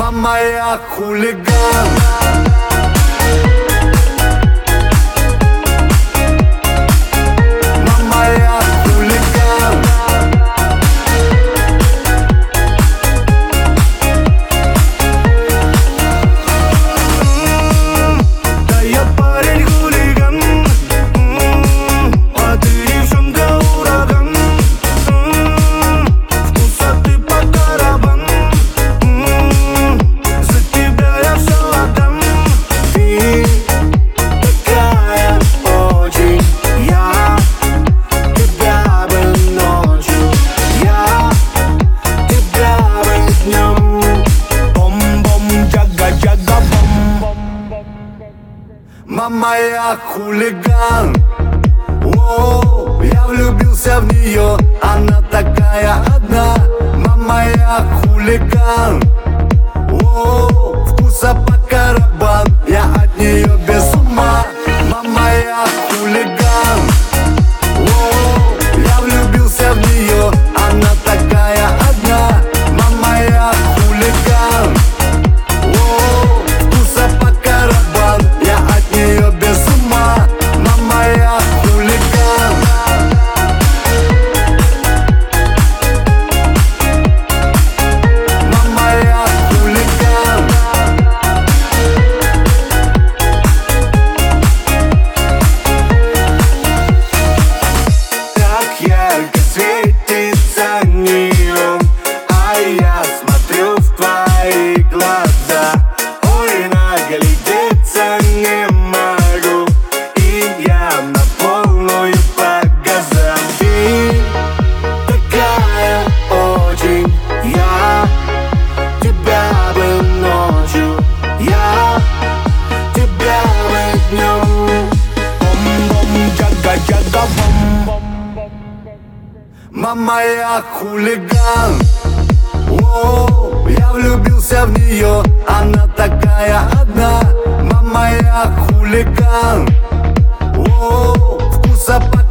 Мама, я хулиган. Мама, я хулиган. Да я парень хулиган, а ты девчонка ураган. Вкусоты по тарабан, за тебя я все отдам. Ты такая очень, я тебя бы ночью, я тебя бы днем. Бом-бом, джага-джага, бом. Мама, я хулиган. Воу, я влюбился в нее, она такая одна. Мама, я хулиган. Воу, вкуса по карабан, я от нее без ума. Мама, я хулиган. Воу, я влюбился в нее, она такая одна. Мама, я хулиган. Воу, вкуса по карабан, я от нее без ума. Мама, я хулиган. Мама, я хулиган. Так ярко светится неон, а я смотрю в твои глаза. Ой, наглядеться не могу, и я на полную по газам. Ты такая очень, я тебя бы ночью, я тебя бы днем. Бом-бом, джага-джага, бом. Мама, я хулиган. Воу, я влюбился в нее, она такая одна. Мама, я хулиган. Воу, вкуса по